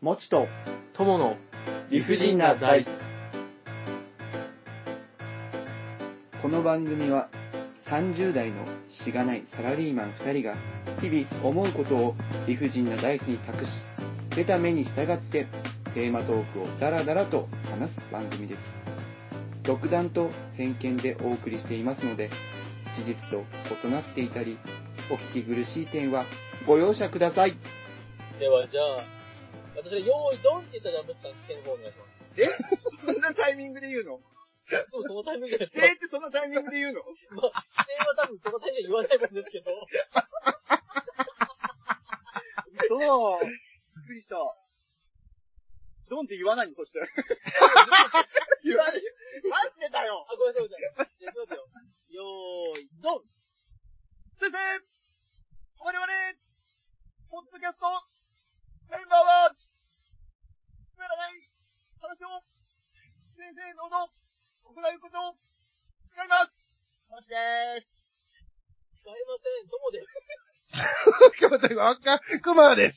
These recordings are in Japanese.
もちと友の理不尽なダイス。この番組は30代のしがないサラリーマン2人が日々思うことを理不尽なダイスに託し、出た目に従ってテーマトークをダラダラと話す番組です。独断と偏見でお送りしていますので、事実と異なっていたり、お聞き苦しい点はご容赦ください。 ではじゃあ、私が用意ドンって言ったら、もちさん、規制の方お願いします。 そんなタイミングで言うの？ そう、そのタイミングじゃないですか。 規制ってそのタイミングで言うの？ まあ、規制は多分そのタイミングで言わないもんですけど。 そう。びっくりした。ドンって言わないの、そして。言わない。待ってたよ。 あ、ごめんなさい、ごめんなさい。じゃあ、いきますよ。よーい、ドン。 先生、我々、ポッドキャスト、メンバーは、くだらない話を、先生の行うことを、使います。もちでーす。 使いません、友です。 クマです。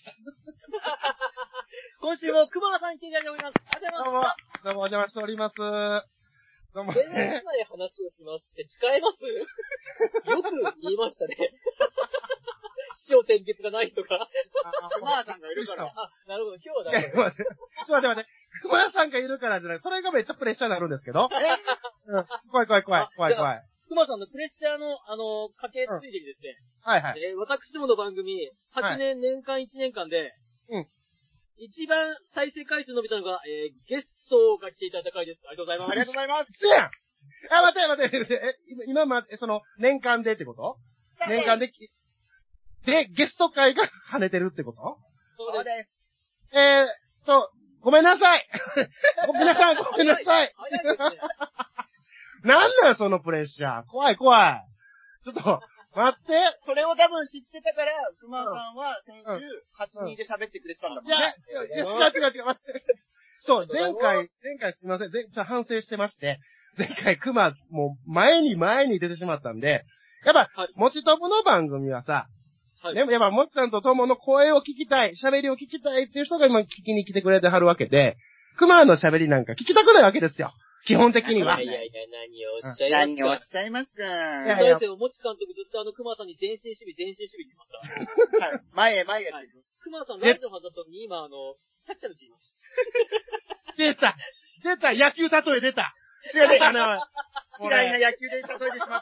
今週も熊さん来ていただいております。ありがとうございます。 どうもお邪魔しております。どうも。 全然ない話をしますって使えます？よく言いましたね。死を転結がない人が。 熊さんがいるから。 あ、なるほど、今日は大丈夫。 待って。熊さんがいるからじゃない。それがめっちゃプレッシャーになるんですけど。怖い。 熊さんのプレッシャーの、かけついでにですね。 はい。 私どもの番組、昨年年間1年間で、一番再生回数伸びたのが、ゲストが来ていただいた回です。ありがとうございます。 ありがとうございます。 すやん待って。今その、年間でってこと？年間で、ゲスト会が跳ねてるってこと？ そうです。 ごめんなさい。ごめんなさい。 早いですね。 なんなんそのプレッシャー。怖い。ちょっと、待って。 それを多分知ってたから、熊さんは先週、8人で喋ってくれてたんだもんね。 いや、違う、待って。そう、前回すいません。反省してまして、前回熊、もう前に出てしまったんで、やっぱ、もちともの番組はさ、ね、やっぱ、もちさんとともの声を聞きたい、喋りを聞きたいっていう人が今聞きに来てくれてはるわけで、熊の喋りなんか聞きたくないわけですよ。基本的には。 いや、何をおっしゃいますか。 何をおっしゃいますか。 そうですよ、もち監督ずっと熊さんに前進守備って言ってました。 はい。前へ。 熊さん、ライトのはずだったのに、今、キャッチャーのチーム。 出た野球例え出た嫌いな野球で例えてしまって。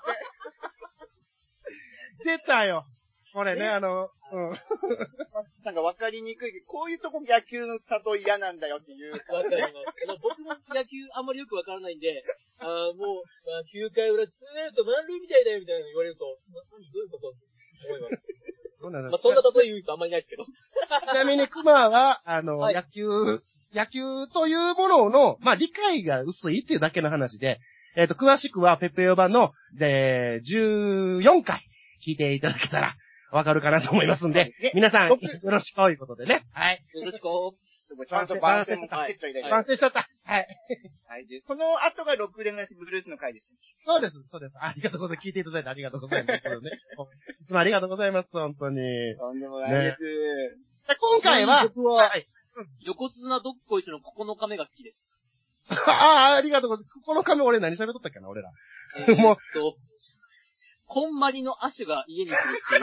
出たよ。これね、 なんか分かりにくいけど、こういうとこ野球の例え嫌なんだよっていう。 わかります。僕も野球あんまりよくわからないんで、もう、9回裏、ツーアウト満塁みたいだよみたいなの言われると、何どういうことって思います。そんな例え言う人あんまりないですけど。 ちなみに熊は、野球というものの、理解が薄いっていうだけの話で、詳しくはペッペヨ版の、14回聞いていただけたら、わかるかなと思いますんで、皆さん、よろしくということでね。はい。 よろしく。 すごい、ちゃんと番宣もカセット入れて。 番宣しちゃった。はい。 はい。その後がロックレナスブルースの回です。 そうです。ありがとうございます。聞いていただいてありがとうございます。いつもありがとうございます、本当に。 とんでもないです。 今回は、 僕は、横綱どっこいしの9日目が好きです。 ありがとうございます。9日目俺何喋っとったっけな、俺ら。もう、 こんまりのアシュが家に来るっていう。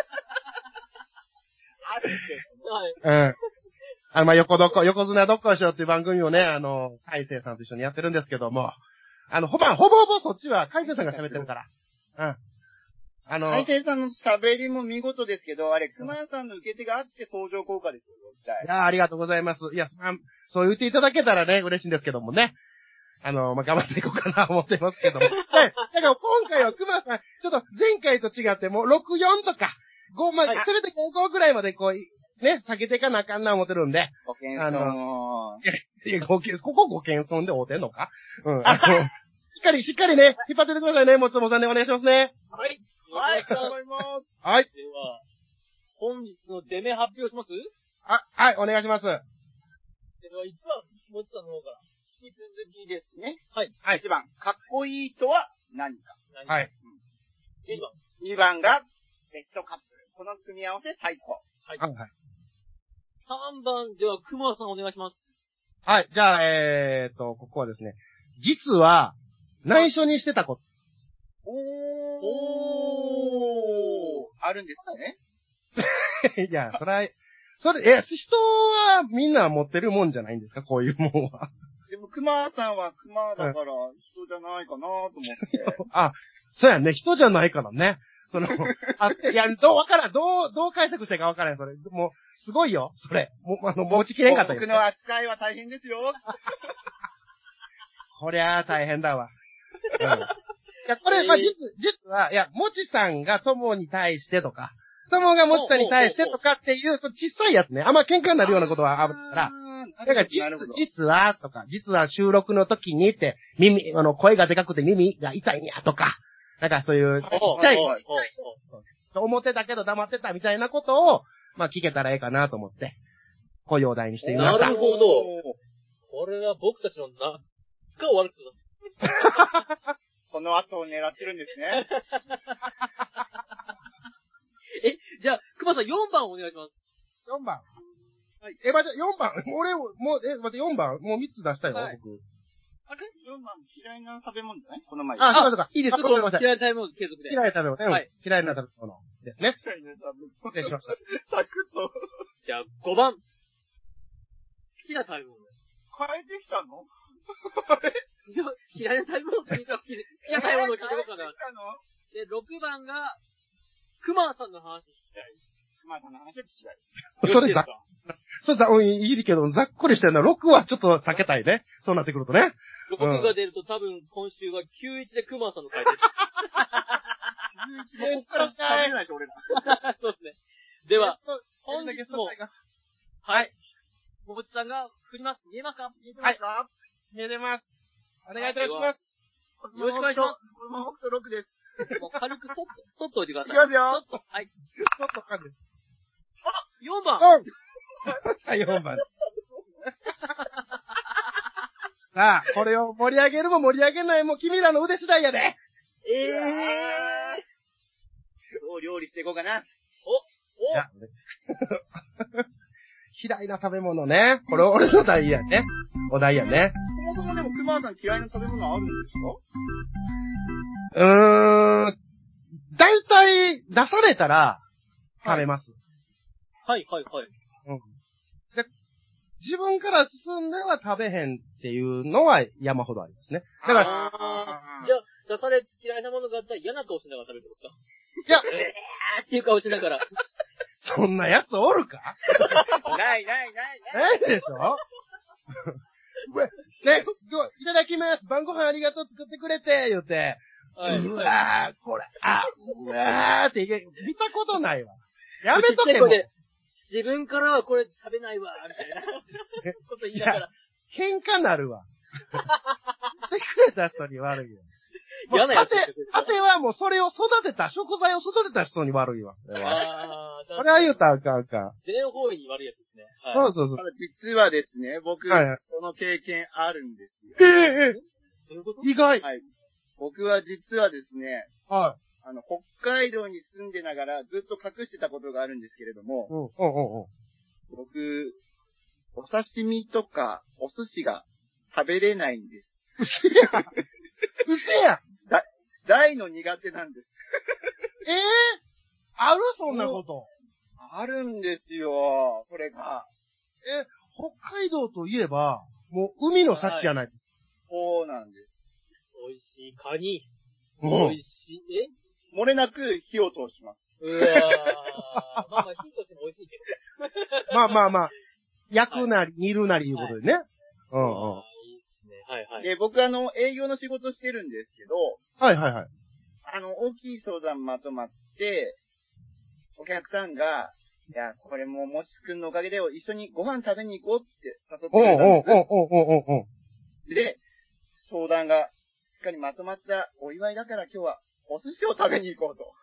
はい。横綱どっこいしようっていう番組をね、海星さんと一緒にやってるんですけども、ほぼそっちは海星さんが喋ってるから。 海星さんの喋りも見事ですけど、あれ、熊さんの受け手があって相乗効果ですよ、 いや、ありがとうございます。いや、そう言っていただけたらね、嬉しいんですけどもね。頑張っていこうかなと思ってますけども。だから今回は熊さん、ちょっと前回と違って、もう64とか、5、せめて5ぐらいまでこう、ね、下げていかなあかんな思ってるんで。 ご謙遜ここご謙遜で会うてんのか？しっかりね、引っ張っててくださいね、もつもさんでお願いしますね。 はい。 頑張ります。 はい。 では、本日の出目発表します？ はい、お願いします。では、 1番、もつさんの方から。 引き続きですね。 はい。 1番、かっこいいとは何か。 はい。 2番が、ベストカップル。この組み合わせ最高。 はい。 3番、では、熊さんお願いします。 はい。じゃあ、ここはですね、実は、内緒にしてたこと。 あるんですね。いや、それ、人はみんな持ってるもんじゃないんですか、こういうもんは。 でも、熊さんは熊だから人じゃないかなと思って。 あ、そうやね、人じゃないからね。いや、どう解釈していいかわからん、それ。もう、すごいよ、それ。持ちきれんかったよ。 僕の扱いは大変ですよ。 こりゃあ大変だわ。うん。いや、これ、まあ、実は、いや、もちさんが友に対してとか、友がもちさんに対してとかっていう、その小さいやつね。あんま喧嘩になるようなことはあるから、だから実はとか、実は収録の時にって、声がでかくて耳が痛いんやとか、なんかそういうちっちゃい、思ってたけど黙ってたみたいなことを、まあ聞けたらええかなと思って、こういうお題にしてみました。 なるほど。これは僕たちの仲を悪くする。 この後を狙ってるんですね。 じゃあ、熊さん4番お願いします。 4番。 はい。 待って、4番。俺、もう、待って、4番。もう3つ出したよ、 はい、 僕。 あれ ?4 番嫌いな食べ物じゃないこの前。 そうか。 いいです。 ごめんなさい。 嫌いな食べ物継続で。 嫌いな食べ物。はい。嫌いな食べ物ですね。 嫌いな食べ物。 失礼しました。 サクッと。 じゃあ、5番。好きな食べ物。 変えてきたの嫌いな食べ物って言うか、好きな食べ物を聞いてこうかな。で、6番が、熊さんの話したい。 熊さんの話したい。 それいいけど、ざっくりしてるな。6はちょっと避けたいね。そうなってくるとね。 6が出ると多分今週は91で熊さんの回です。 91もこっから食べれないで俺ら。 そうですね。では、 本日も、 はい。もちさんが振ります。見えますか？ 見えてますか？ 見えてます。お願いいたします。 よろしくお願いします。 このまま6です。 もう軽くそっと置いてください。 いきますよ。 はい。 そっとかんです。 4番。 はい、4番。さあ、これを盛り上げるも盛り上げないも君らの腕次第やで。 どう料理していこうかな。 嫌いな食べ物ね。これ俺の題やね。お題やね。 そもそもでも熊さん嫌いな食べ物あるんですか？だいたい出されたら食べます。 はい。 で、自分から進んでは食べへんっていうのは山ほどありますね。だから、 じゃあ、出され嫌いなものがあったら嫌な顔しながら食べるってことですか？ いや、 っていう顔しながら。 そんなやつおるか？ ないでしょね、いただきます。晩ご飯ありがとう作ってくれて、言うて。 はい、 うわー、これ、うわーって見たことないわ。やめとけも。 自分からはこれ食べないわ、みたいなこと言いながら。 喧嘩なるわ。言ってくれた人に悪いよ。 嫌なやつ。 あてはもうそれを食材を育てた人に悪いわ。それは言うたらあかん。 全方位に悪いやつですね。 はい、そう。 実はですね、僕、その経験あるんですよ。 どういうこと？ 意外。 はい。僕は実はですね、 はい。 北海道に住んでながらずっと隠してたことがあるんですけれども、僕、お刺身とかお寿司が食べれないんです。 うせや大の苦手なんです。 あるそんなこと。 あるんですよ、それが。 北海道といえば、もう海の幸じゃないですか。 そうなんです。 美味しいカニ。美味しい、 漏れなく火を通します。 うわー。まあ火としても美味しいけど。 まあ。焼くなり、煮るなりいうことでね。いいっすね。はい。 で、僕営業の仕事してるんですけど、 はい。 大きい相談まとまって、お客さんが、いや、これもうもちくんのおかげで一緒にご飯食べに行こうって誘ってくれたんです。で、相談がしっかりまとまったお祝いだから今日はお寿司を食べに行こうと。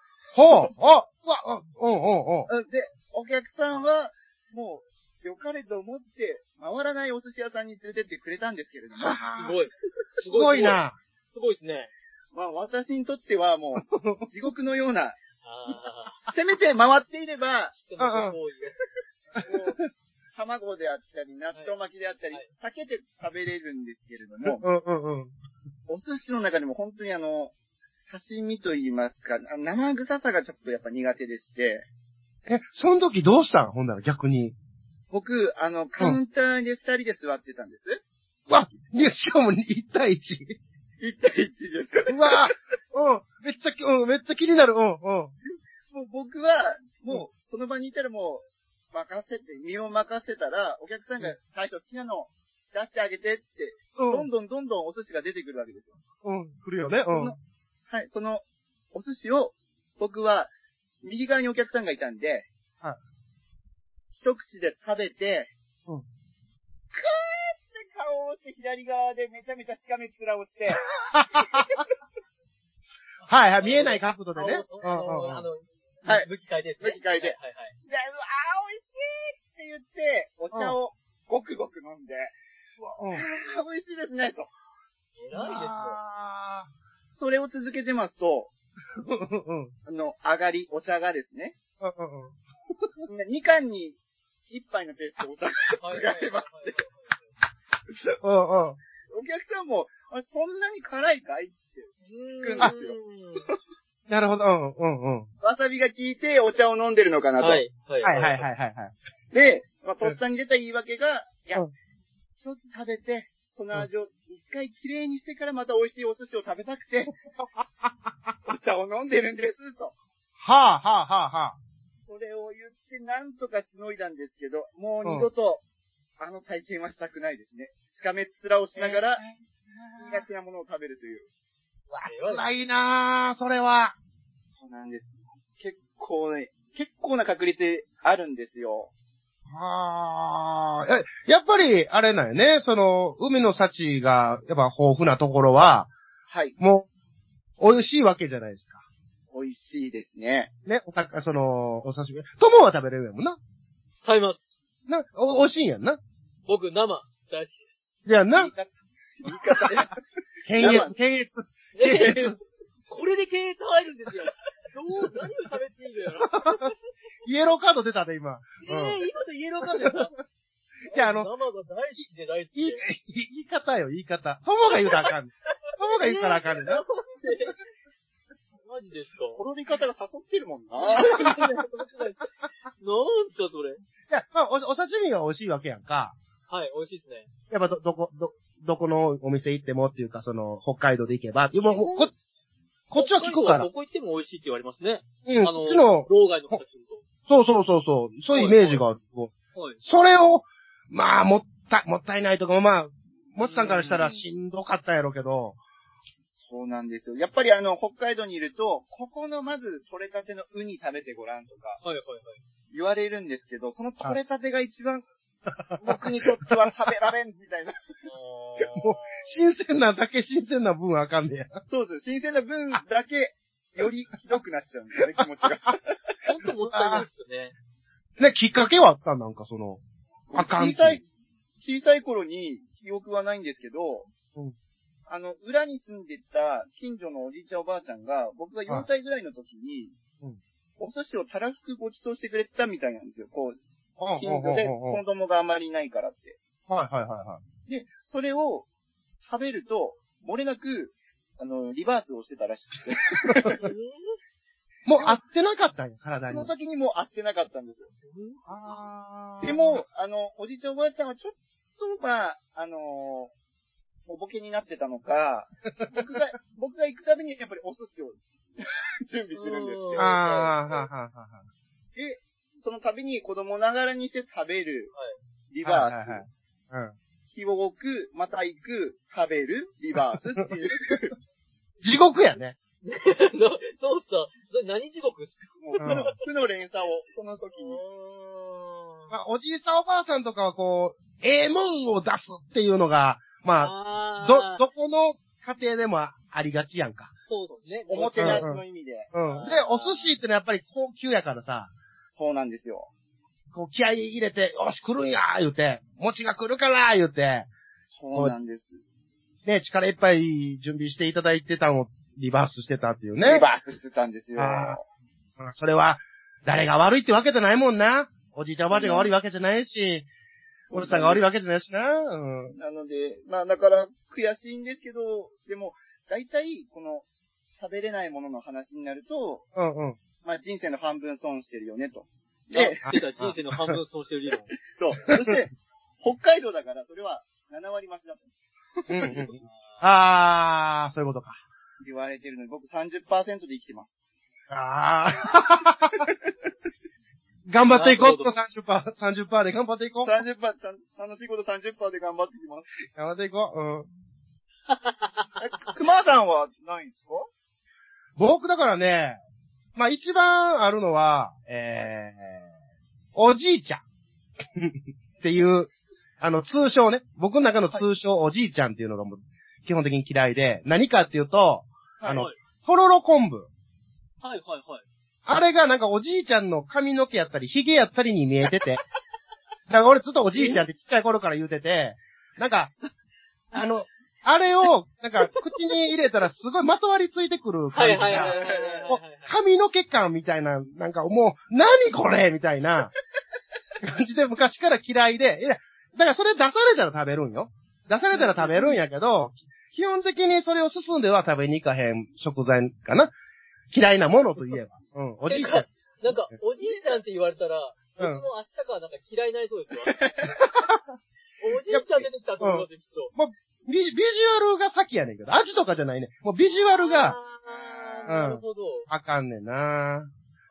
で、お客さんは、もう、良かれと思って、回らないお寿司屋さんに連れてってくれたんですけれども。 すごいな。すごいですね。 まあ、私にとってはもう、地獄のような、せめて回っていれば、 卵であったり、納豆巻きであったり、避けて食べれるんですけれども、お寿司の中でも本当に刺身と言いますか、生臭さがちょっとやっぱ苦手でして。 その時どうしたん？ほんなら逆に。 僕、カウンターで2人で座ってたんです。 しかも1対 1。 1対1です。 うわめっちゃ気になる。もう僕は、もう、その場にいたらもう、身を任せたら、お客さんが最初好きなの出してあげてって、どんどんお寿司が出てくるわけですよ。 来るよね。 はい、その、お寿司を、僕は、右側にお客さんがいたんで、 はい。 一口で食べて、 クーって顔をして左側でめちゃめちゃしかめっ面をして、 はい、見えない角度でね。 はい。 武器替えですね。 武器替えで。 はい。 で、美味しいって言って、お茶をごくごく飲んで、美味しいですね、と。 偉いですよ。 それを続けてますと、お茶がですね、2貫に1杯のペースでお茶が上がってまして、お客さんも、そんなに辛いかいって聞くんですよ。 なるほど、 わさびが効いてお茶を飲んでるのかなと。 はい。 で、とっさに出た言い訳が、いや、一つ食べて、その味を一回きれいにしてからまた美味しいお寿司を食べたくて、お茶を飲んでるんです、と。それを言ってなんとかしのいだんですけど、もう二度と、体験はしたくないですね。しかめっ面をしながら、苦手なものを食べるという。 辛いなぁ、それは。 そうなんです。結構な確率あるんですよ。 やっぱり、あれなんよね、海の幸が、やっぱ豊富なところは、 はい。 もう、美味しいわけじゃないですか。 美味しいですね。 ね、お刺身。友は食べれるやもんな。 食べます。 美味しいんやんな。 僕、生、大好きです。 いやんな。 言い方で。 検閲。 これで検閲入るんですよ。何を食べていいのよ。 イエローカード出たね、今。 今とイエローカードでした。 じゃあ生が大好きで大好きで。 言い方よ、言い方。友が言うたらあかんねん。友が言うたらあかんねんな。 マジですか？ 転び方が誘ってるもんな。 なんすか、それ。 いや、お刺身が美味しいわけやんか。 はい、美味しいですね。 やっぱどこのお店行ってもっていうか、北海道で行けば。もうこっちは聞くから。 どこ行っても美味しいって言われますね。 こっちの、 老害の形そう。そういうイメージがある。それを、もったいないとかも、もっさんからしたらしんどかったやろうけど。 そうなんですよ。やっぱり北海道にいると、ここのまず取れたてのウニ食べてごらんとか、言われるんですけど、その取れたてが一番、僕にとっては食べられんみたいな。 もう、新鮮な分あかんねや。 そうです。新鮮な分だけ、よりひどくなっちゃうんですよね、気持ちが。 本当もったいないですよね。 ね、きっかけはあったんなんかあかん。 小さい頃に記憶はないんですけど、裏に住んでた近所のおじいちゃんおばあちゃんが、僕が4歳ぐらいの時に、お寿司をたらふくご馳走してくれてたみたいなんですよ。近所で子供があまりいないからって。で、それを食べると、漏れなく、リバースをしてたらしくて。 もう合ってなかったんや、体に。 その時にもう合ってなかったんですよ。でも、おじいちゃんおばあちゃんはちょっと、おぼけになってたのか、僕が行くたびにやっぱりお寿司を準備するんですよ。で、その度に子供ながらにして食べる、リバース。日を置く、また行く、食べる、リバースっていう。 地獄やね。 そうそれ何地獄ですか？ 負の連鎖を、その時に。 おじいさんおばあさんとかはもんを出すっていうのが、どこの家庭でもありがちやんか。 そうですね。 おもてなしの意味で。 で、お寿司ってのはやっぱり高級やからさ。 そうなんですよ。 気合い入れて、よし、来るんや言うて、餅が来るから言うて。 そうなんです。 ね、力いっぱい準備していただいてたのをリバースしてたっていうね。 リバースしてたんですよ。 それは、誰が悪いってわけじゃないもんな。おじいちゃんおばあちゃんが悪いわけじゃないし、 おじさんが悪いわけじゃないしな。 なので、まあだから悔しいんですけど、でも、大体、この、食べれないものの話になると、まあ人生の半分損してるよねと。 で、人生の半分損してる理論。 そう。そして、北海道だからそれは7割増しだと。 あー、そういうことか。 言われてるので、僕 30% で生きてます。 頑張っていこう。30% で頑張っていこう。 30%、楽しいこと 30% で頑張っていきます。 頑張っていこう。 熊さんはないんですか？ 僕だからね、まあ一番あるのは、おじいちゃんっていう、通称ね、僕の中の通称おじいちゃんっていうのがもう基本的に嫌いで、何かっていうと、とろろ昆布。 はいはいはい。 あれがなんかおじいちゃんの髪の毛やったり、髭やったりに見えてて、だから俺ずっとおじいちゃんってちっちゃい頃から言うてて、なんか、あれを、なんか、口に入れたらすごいまとわりついてくる感じが、髪の毛感みたいな、なんかもう、何これみたいな感じで昔から嫌いで、いや、だからそれ出されたら食べるんよ。出されたら食べるんやけど、基本的にそれを進んでは食べに行かへん食材かな。嫌いなものといえば。おじいちゃん。 なんか、おじいちゃんって言われたら、僕も明日からなんか嫌いになりそうですよ。おじいちゃん出てきたと思いますよ、きっと。 もうビジュアルが先やねんけど、味とかじゃないね。もうビジュアルが、 なるほど。 あかんねんな。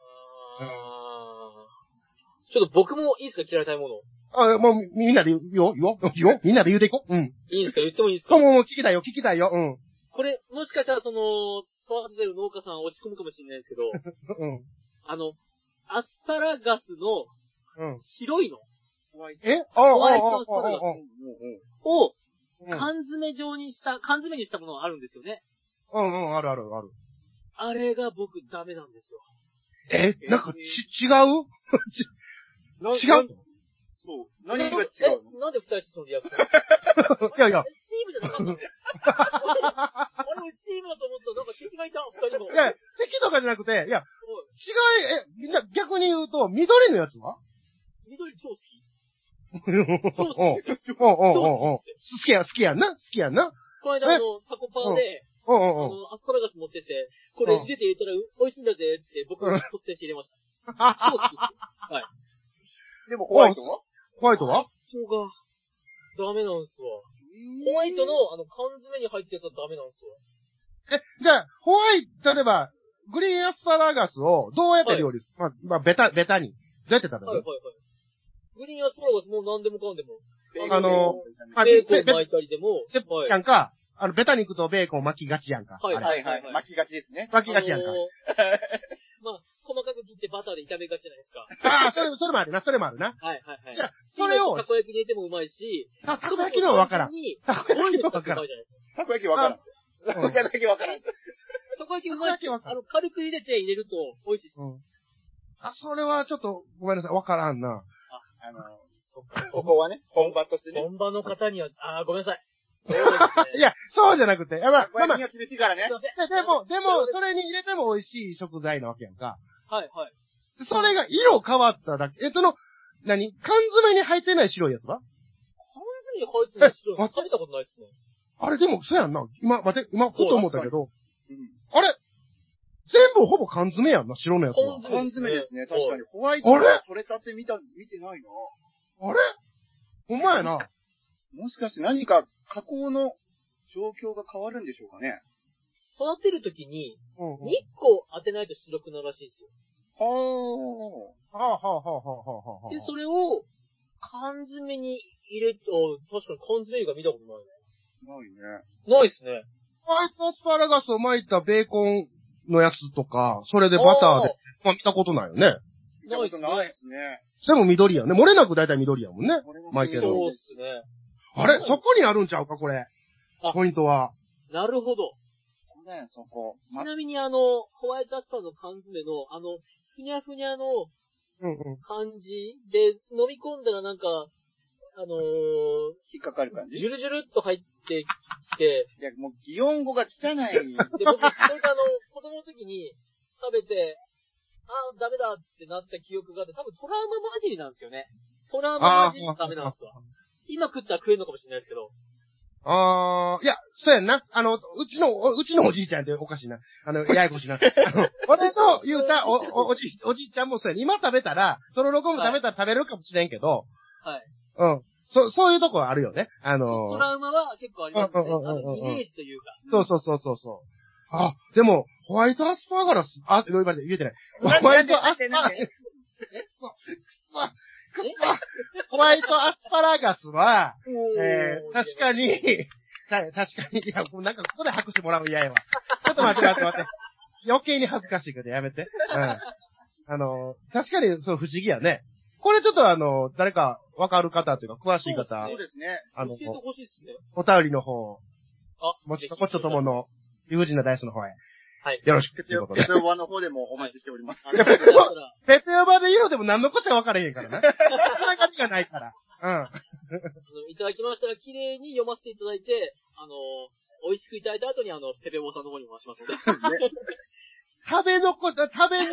ちょっと僕もいいですか、嫌いたいもの。 もうみんなで言おうみんなで言うていこう。いいですか、言ってもいいですか。 もう聞きたいよ。 これ、もしかしたら育ててる農家さん落ち込むかもしれないですけど、アスパラガスの、白いの。ホワイトアスパラガスを、缶詰にしたものがあるんですよね。 ある。 あれが僕ダメなんですよ。 なんか、違う違うそう。何が違うの？ なんで二人してそのリアクション？ いや。 チームじゃなかったの？俺チームだと思ったらなんか敵がいた、二人も。 いや、敵とかじゃなくて、いや、みんな逆に言うと、緑のやつは？ 緑超好き。 好きやんな。 この間タコパーで、アスパラガス持ってて、これ入れて入れたら美味しいんだぜって僕が率先して入れました。超好きです。はい。 でもホワイトは？ ホワイトがダメなんすわ。ホワイトの缶詰に入ってるやつはダメなんすわ。 じゃあ、例えば、グリーンアスパラガスをどうやって料理する？まあ、ベタに。どうやって食べる？ グリーンアスパラガスもう何でもかんでも。ベーコン巻いたりでも。 なんか、ベタ肉とベーコン巻きがちやんか。 はい。巻きがちですね。 巻きがちやんか。 まあ、細かく切ってバターで炒めがちじゃないですか。 それもあるな。 はい。 じゃあ、それを。 たこ焼きに入れてもうまいし。 たこ焼きのはわからん。 たこ焼きわからん。たこ焼きわからん。 たこ焼きうまいし、軽く入れて入れると美味しいです。 それはちょっと、ごめんなさい、わからんな。 ここはね、本場としてね。 本場の方には、ごめんなさい。 いや、そうじゃなくて、まあ、 厳しいからね。 でも、それに入れても美味しい食材なわけやんか。 はい。 それが色変わっただけ。缶詰に入ってない白いやつは？ 缶詰に入ってない白いやつ食べたことないっすね。 あれでも、そうやんな。今、ふと思ったけど。あれ全部ほぼ缶詰やんな、白のやつは。 缶詰ですね、確かに。ホワイト取れたて見てないな。 あれほんまやな。 もしかして何か加工の状況が変わるんでしょうかね。 育てるときに、日光当てないと白くなるらしいですよ。で、それを缶詰に入れて、確かに缶詰が見たことないね。ないっすね。 ホワイトアスパラガスを巻いたベーコンのやつとか、それでバターで、見たことないよね。 見たことないですね。 でも緑やんね。漏れなく大体緑やもんね。巻いてる。 そうっすね。 あれそこにあるんちゃうか、これ。ポイントは。 なるほど。 そこ。 ちなみにホワイトアスパラの缶詰の、ふにゃふにゃの感じで、飲み込んだらなんか、 引っかかる感じ？ ジュルジュルっと入ってきて。 いや、もう、擬音語が汚い。で、 僕、それで子供の時に食べて、ダメだってなった記憶があって、多分トラウマ混じりなんですよね。 トラウママジダメなんですわ。今食ったら食えるのかもしれないですけど。 いや、そうやんな。うちのおじいちゃんっておかしいな。ややこしいな。俺の言うたおじいちゃんもそうやん。今食べたら、とろろ昆布食べたら食べれるかもしれんけど、 はい。 うん。そういうとこあるよね。 トラウマは結構ありますね。イメージというか。 そう。でも、ホワイトアスパラガス、言えてない。ホワイトアスパラガス。ホワイトアスパラガスは、確かに、いや、なんかここで拍手もらうの嫌やわ。ちょっと待って。余計に恥ずかしいからやめて。確かに、そう不思議やね。これちょっと誰かわかる方というか、詳しい方。 そうですね。 教えてほしいですね。 お便りの方、もちともの、理不尽なダイスの方へ。 はい。 よろしく。 ペペオバの方でもお待ちしております。 ペペオバで言うでも何のこっちゃ分からへんからね。そんな感じがないから。 いただきましたら、綺麗に読ませていただいて、美味しくいただいた後にペペオバさんの方に回しますので。 食べ残った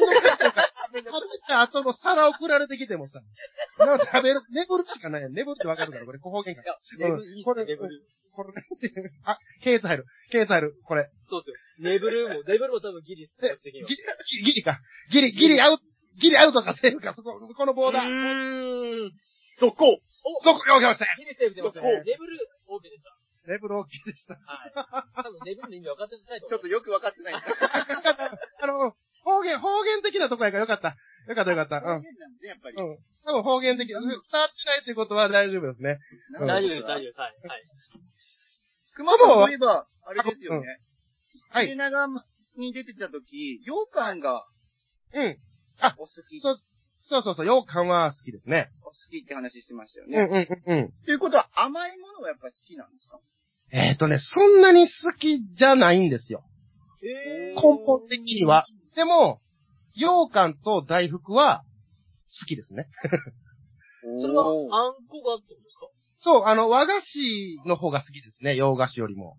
後の皿送られてきてもさ、眠るしかないやん。眠るって分かるから、これ、方言か。 いや、眠る、いいっすね、眠る。 これ、ケーツ入る、これ。 そうですよ。ネブルも多分ギリス的には。 ギリか。ギリアウトかセーフか、このボーダー。 速攻よけました。 ギリセーフ出ましたね。ネブル、OK でした。 ネブル OK でした。 はい。多分ネブルの意味分かってないと思う。 ちょっとよく分かってない。 方言的なとこやからよかった。よかった。 方言なんで、やっぱり。 多分方言的。伝わってないっていうことは大丈夫ですね。 大丈夫です。はい。 熊本といえば、あれですよね。 はい。 切れ長に出てた時、羊羹が、お好き。 そう、羊羹は好きですね。 お好きって話してましたよね。ということは、甘いものはやっぱ好きなんですか？ そんなに好きじゃないんですよ。根本的には。でも、羊羹と大福は好きですね。 それは、あんこがってことですか？ そう、和菓子の方が好きですね、洋菓子よりも。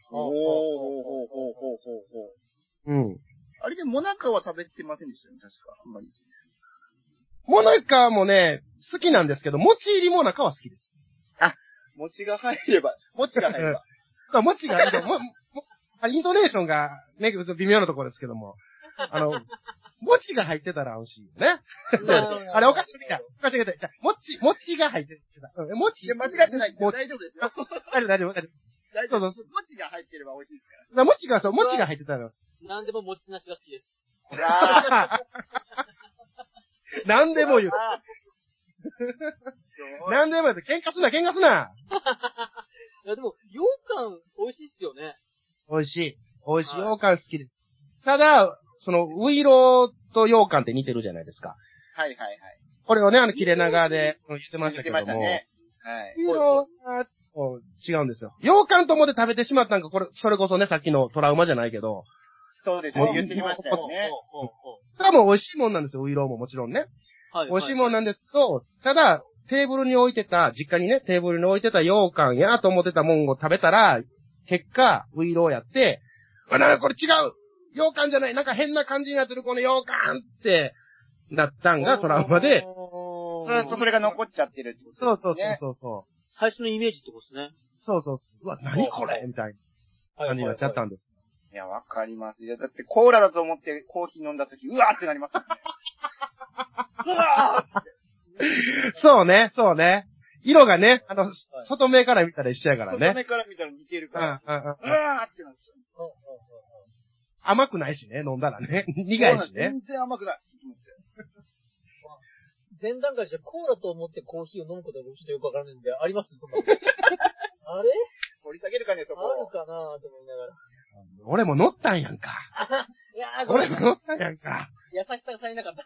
あれで、モナカは食べてませんでしたよね、確か。あんまり。 モナカもね、好きなんですけど、餅入りモナカは好きです。 餅が入れば。 そう、餅が入れば。イントネーションがね、微妙なところですけども。餅が入ってたら美味しいよね。あれおかしくてきた。じゃあ、餅が入ってた。 いや、間違ってない。大丈夫ですよ。 大丈夫。そう。 餅が入ってれば美味しいですから。 餅が入ってたら。 何でも餅なしが好きです。 何でも言う。何でも言う。喧嘩すな。 いや、でも、羊羹美味しいっすよね。 美味しい。羊羹好きです。ただ、ウイローと羊羹って似てるじゃないですか。 はい。 これをね、切れ長で言ってましたけども。 言ってましたね。はい。 ウイローは、違うんですよ。羊羹と思って食べてしまったんか、それこそね、さっきのトラウマじゃないけど。 そうですね、言ってきましたよね。 多分美味しいもんなんですよ、ウイローももちろんね。 はい。 美味しいもんなんですけど、ただ、実家にね、テーブルに置いてた羊羹やと思ってたもんを食べたら、結果、ウイローやって、これ違う羊羹じゃないなんか変な感じになってるこの羊羹ってなったんがトラウマで、 ずっとそれが残っちゃってるってことですね。 そう。 最初のイメージってことですね。 そう。うわ、何これみたいな感じになっちゃったんです。 いや、わかります。いや、だってコーラだと思ってコーヒー飲んだとき、うわーってなりますよね。うわーって。 そうね。色がね、外目から見たら一緒やからね。 外目から見たら似てるから。うわーってなっちゃうんですよ。 甘くないしね、飲んだらね。苦いしね。 全然甘くない。 前段階でコーラと思ってコーヒーを飲むことがちょっとよくわからないんで、ありますそんなあれ掘り下げるかね、そこ。 あるかなと思いながら。 俺も乗ったんやんか。 いやー、 俺も乗ったんやんか。 優しさが足りなかった。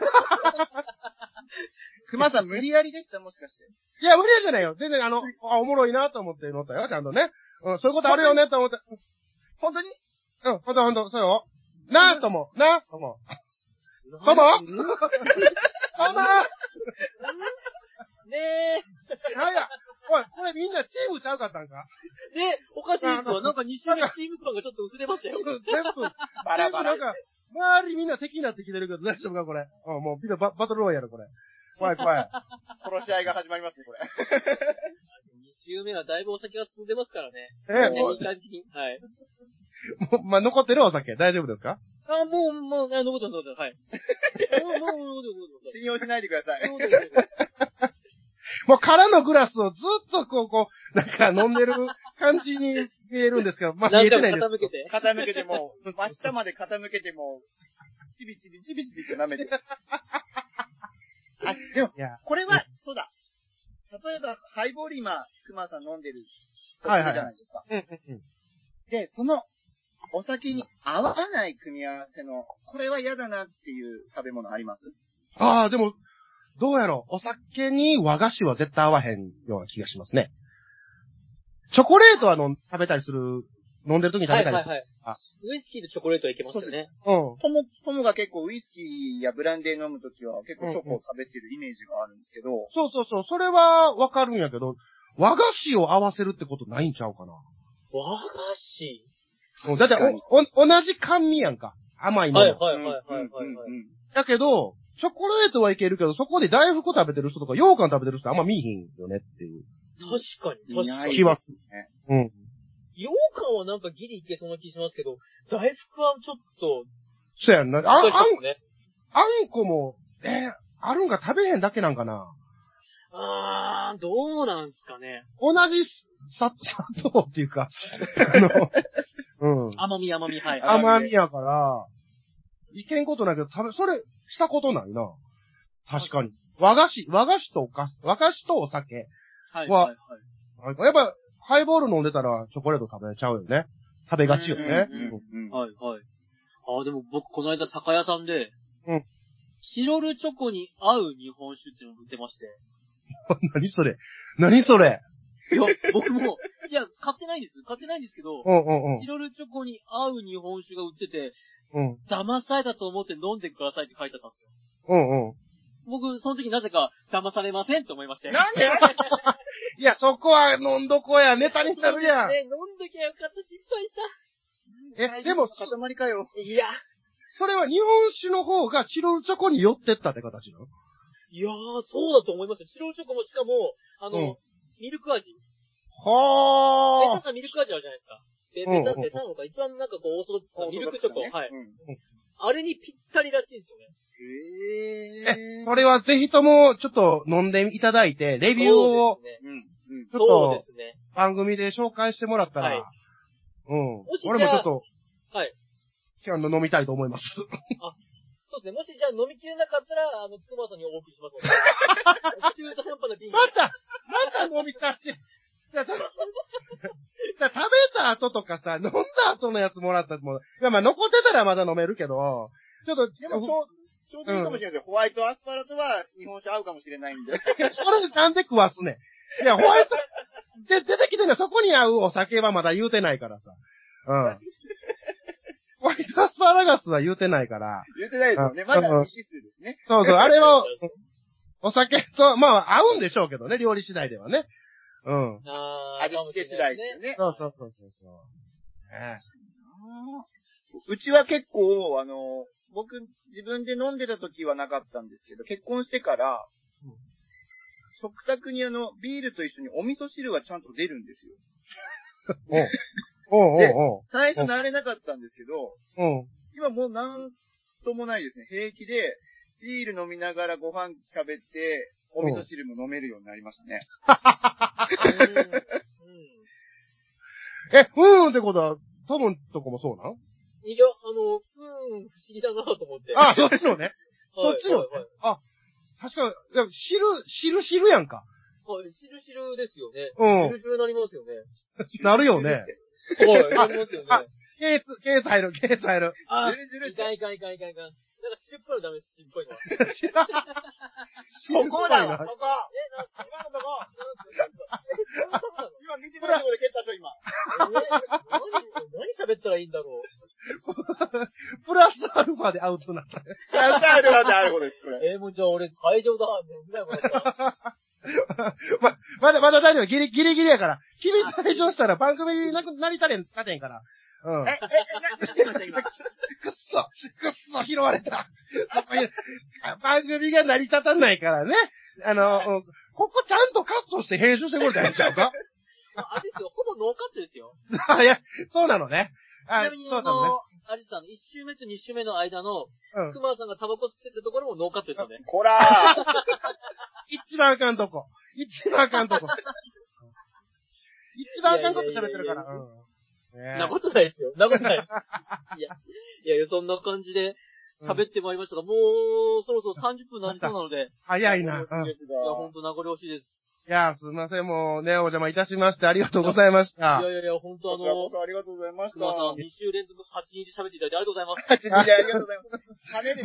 熊さん無理やりでしたもしかして。 いや、無理やりじゃないよ。全然おもろいなと思って乗ったよ、ちゃんとね。そういうことあるよねと思って。 本当に？ ほんと、そうよ。なぁとも。ともねえ。 いや、おい、これみんなチームちゃうかったんか？ ねえ、おかしいっすわ。なんか2週目チーム感がちょっと薄れましたよ。 バラバラ。 なんか、周りみんな敵になってきてるけど大丈夫かこれ。もう、バトルロイヤルこれ。 怖い怖い。 殺し合いが始まりますね、これ。 2週目はだいぶお酒が進んでますからね。いい感じに。はい。 まあ、残ってるお酒、大丈夫ですか？ もう、残ってます、はい。 信用しないでください。 もう空のグラスをずっとなんか飲んでる感じに見えるんですけど、まあ見えてないんです。 傾けても、真下まで傾けても、ちびちびと舐めて。あ、でも、これは、そうだ。例えば、ハイボール今、熊さん飲んでる。はいはい。じゃないですか。で、その、お酒に合わない組み合わせの、これは嫌だなっていう食べ物あります？ ああ、でも、どうやろう。お酒に和菓子は絶対合わへんような気がしますね。チョコレートは食べたりする、飲んでる時に食べたりする。はいはいはい。 ウイスキーとチョコレートはいけますよね。 トモが結構ウイスキーやブランデー飲むときは結構チョコを食べてるイメージがあるんですけど。 そう。それはわかるんやけど、和菓子を合わせるってことないんちゃうかな。 和菓子だって同じ甘味やんか。甘いもの。 はい。 だけど、チョコレートはいけるけど、そこで大福食べてる人とか、羊羹食べてる人あんま見えへんよねっていう。 確かに。 気はするね。 羊羹はなんかギリいけそうな気しますけど、大福はちょっと。 そうやんな。あんこも、あるんか食べへんだけなんかな。 どうなんすかね。 同じ砂糖っていうか、 甘み、はい。 甘みやから、いけんことないけど、それ、したことないな。確かに。和菓子とお酒は、やっぱ、ハイボール飲んでたらチョコレート食べちゃうよね。食べがちよね。 はい。でも僕この間酒屋さんで、チロルチョコに合う日本酒っていうのを売ってまして。 何それいや、僕も、買ってないんですけど、チロルチョコに合う日本酒が売ってて、騙されたと思って飲んでくださいって書いてあったんですよ。僕、その時なぜか騙されませんって思いまして。 なんでいや、そこは飲んどこや、ネタになるやん。 飲んどきゃよかった、心配した。でも、塊かよ。 いや。 それは日本酒の方がチロルチョコに寄ってったって形なの？ いやー、そうだと思いますよ。チロルチョコもしかも、ミルク味。 はベタなミルク味あるじゃないですか。ベタなのか、一番なんかオーソドックスなミルクチョコ。はい。あれにぴったりらしいんですよね。 それはぜひとも、ちょっと飲んでいただいて、レビューを、ちょっと、番組で紹介してもらったら、俺もちょっと、飲みたいと思います。 そうですね。もしじゃあ飲みきれなかったら、つまさんにお送りしますので。中途半端な瓶。 また飲みさせて。食べた後とかさ、飲んだ後のやつもらったらもう、まあ残ってたらまだ飲めるけど、ちょっと、 でもちょうどいいかもしれないですよ。ホワイトアスパラとは日本酒合うかもしれないんで。 それなんで食わすねん。いや、ホワイト、出てきてるのそこに合うお酒はまだ言うてないからさ。ホワイトアスパラガスは言うてないから。 言うてないですよね。まだ未知数ですね。 そう、あれは、お酒と、まあ合うんでしょうけどね、料理次第ではね。 味付け次第ですよね。 そう。 うちは結構、僕、自分で飲んでた時はなかったんですけど、結婚してから、食卓にビールと一緒にお味噌汁がちゃんと出るんですよ。最初慣れなかったんですけど、今もうなんともないですね。平気で、ビール飲みながらご飯食べて、お味噌汁も飲めるようになりましたね。 ってことは、トムんとこもそうなん？ いや、不思議だなと思って。 そっちのね。そっちの。確かに、汁やんか。 汁ですよね。汁になりますよね。 なるよね。 なりますよね。 ケース入る。 いかん。なんか汁っぽいのダメです、汁っぽいのは。 ここだわ、ここ。今のとこ。今見てないとこで蹴ったでしょ、今。 何喋ったらいいんだろう。 プラスアルファでアウトになった。 プラスアルファでアルファです、これ。 もうじゃあ俺、退場だ。 まだ大丈夫。ギリギリやから。君退場したら番組なりたれんから。 うん。 何してました今。 くっそ拾われた。そこに番組が成り立たないからね。ここちゃんとカットして編集してくれたらいいんちゃうかあれですよ、ほぼノーカットですよ。 いや、そうなのね。 ちなみにそうなのね。 あれです1周目と2周目の間の、 うん。 熊さんがタバコ吸ってるところもノーカットですよね。 こらー。 一番あかんとこ。一番あかんこと喋ってるから。 なことないですよ。なことないです。いや、そんな感じで喋ってまいりましたが、もう、そろそろ30分になりそうなので。 早いな。 いや、ほんと名残惜しいです。 いや、すいません、もうね、お邪魔いたしましてありがとうございました。 いや、ほんとありがとうございました。 熊さん、2週連続8人で喋っていただいてありがとうございます。 8人でありがとうございます。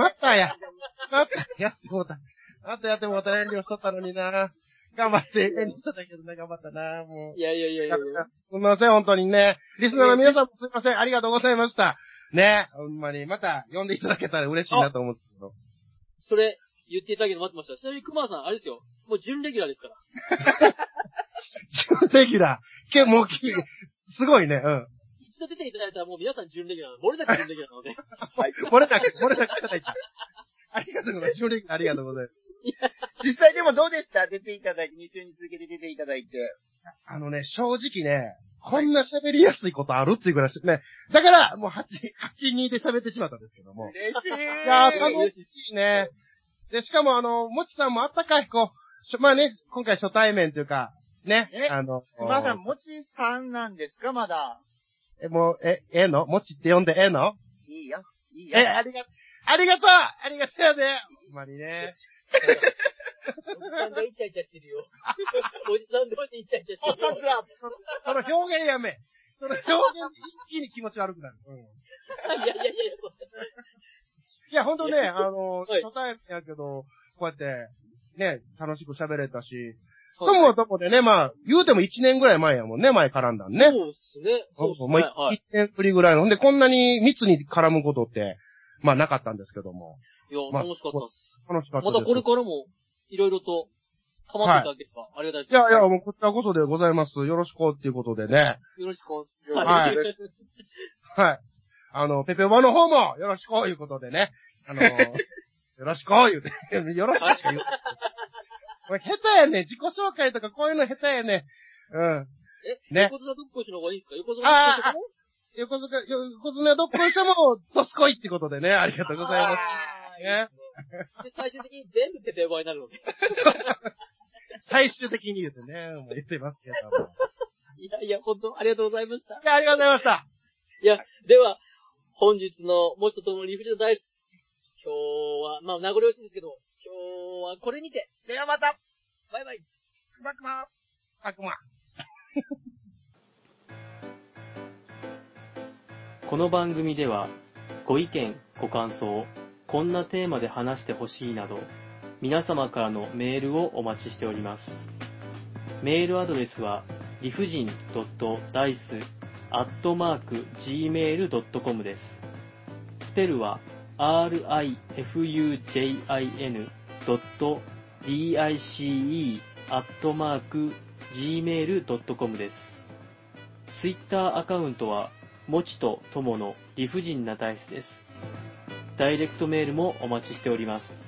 またやってもうた。あとやってもうた遠慮しとったのにな。頑張って、遠慮しとったけどね、頑張ったな、もう。 いや。 すみません、本当にね。リスナーの皆さんもすいません、ありがとうございました。ね、ほんまに、また呼んでいただけたら嬉しいなと思ってけど。 それ、言っていただけるの待ってました。ちなみに熊さん、あれですよ。もう準レギュラーですから。 準レギュラー。もう、すごいね、うん。 一度出ていただいたらもう皆さん準レギュラーなの。漏れなく準レギュラーなので。 はい。 漏れなくいただいた。ありがとうございます。準レギュラーありがとうございます。 実際でもどうでした？出ていただいて、2週に続けて出ていただいて。 正直ね、こんな喋りやすいことあるっていうぐらいね。だから、もう8、2で喋ってしまったんですけども。 嬉しい。 いやー、楽しいね。で、しかももちさんもあったかい、まあね、今回初対面というか、ね、 熊さん、もちさんなんですか、まだ。 もう、もちって呼んでのいいよ。 ありがとうよね。ほんまにね。 おじさんがイチャイチャしてるよ。おじさん同士イチャイチャしてるよ。 その表現やめ。その表現で一気に気持ち悪くなる。いや、ほんとね、初対面やけど、こうやって、ね、楽しく喋れたし、ともともでね、まあ、言うても1年ぐらい前やもんね、前絡んだんね。 そうですね。 まあ、1年ぶりぐらいの。ほんで、こんなに密に絡むことって、まあ、なかったんですけども。 いや、楽しかったです。 楽しかったです。 またこれからも、いろいろと、かまっていただければ、ありがたいです。 いや、もうこちらこそでございます。よろしくっていうことでね。 よろしくお願いします。はい。ペペバの方も、よろしくいうことでね。よろしく言うて。よろしくしか言うて。お前、下手やね。自己紹介とかこういうの下手やね。うん。 ね。横綱どっこいしの方がいいんですか？横綱どっこいしの方横綱どっこいしても、どすこいってことでね。ありがとうございます。ね。 で、最終的に全部ペペバになるので。 最終的に言うてね、もう言ってますけども。 いや、本当ありがとうございました。 いや、ありがとうございました。 いや、では、本日のもちとともに理不尽なダイス。今日は、まあ、名残惜しいんですけど、今日はこれにて。 ではまた。 バイバイ。 くまくま。 この番組では、ご意見、ご感想、こんなテーマで話してほしいなど、皆様からのメールをお待ちしております。メールアドレスは、理不尽.dice@gmail.com です。スペルは、rifujin.dice@gmail.com です。ツイッターアカウントは、もちとともの理不尽なダイスです。ダイレクトメールもお待ちしております。